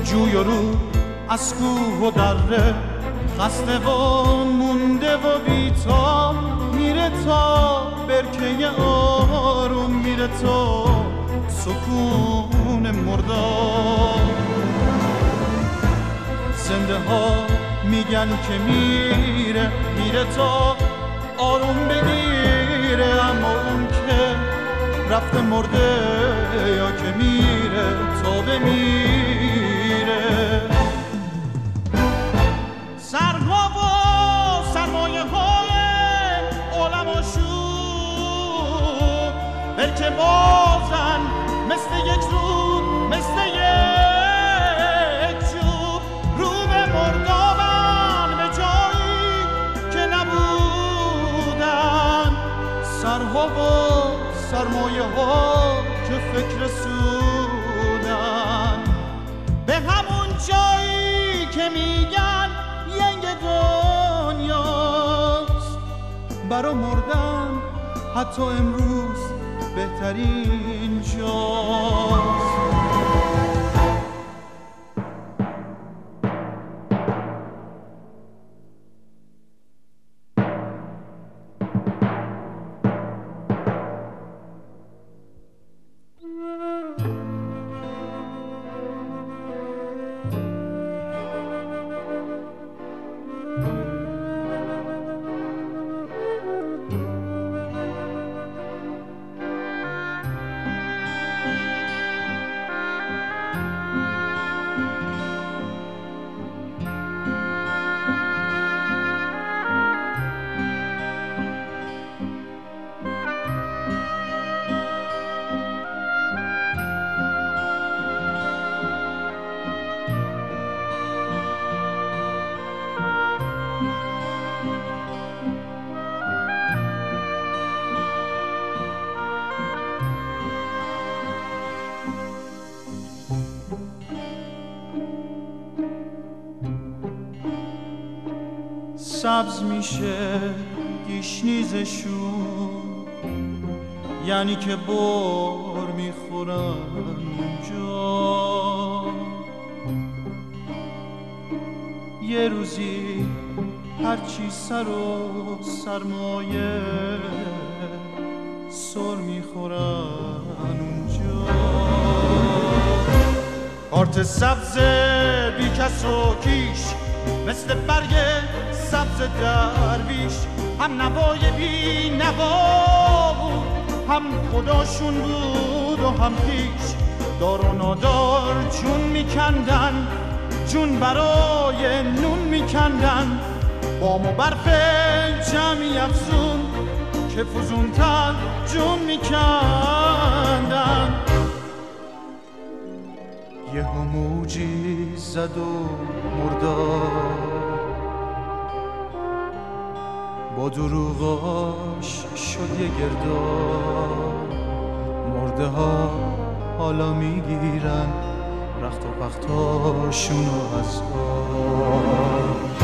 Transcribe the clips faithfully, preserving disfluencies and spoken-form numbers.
جوی و رو از کوه و دره خسته و مونده و بی‌تاب میره تا برکه آروم میره تا سکون مردار. زنده ها میگن که میره میره تا آروم بگیره، اما اون که رفته مرده یا که میره تا بمیره. سرها و سرمایه های عالم و شور برکه بازن مثل یک رود مثل یک جور رو به مردابن به جایی که نبودن. سرها و سرمایه ها که فکر سودن به همون جایی که میگن ینگ دنیاست. برا مردن حتی امروز بهترین جاست. سبز میشه گیشنیزشون، یعنی که بار میخورن اونجا. یه روزی هرچی سر و سرمایه سر میخورن اونجا. کارت سبز بی کس و کیش مثل برگ سبز درویش، هم نوای بی نوا بود هم خداشون بود و هم پیش. دار و نادار جون میکندن جون برای نون میکندن، بام و برف جمعی افزون که فزونتر جون میکندن. یه موجی زد و مردار با دروغاش شد یه گردار. مرده ها حالا میگیرن رخت و پختاشونو از آب.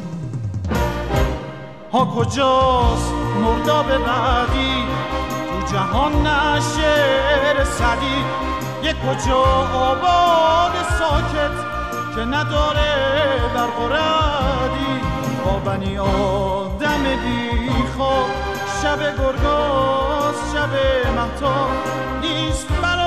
ها کجاست مرداب بعدی تو جهان نشه رسدی؟ یه کجا آباد ساکت که نداره برق و ردی؟ با بنی آدم بیخواب شب گرگاز شب مهتاب نیست.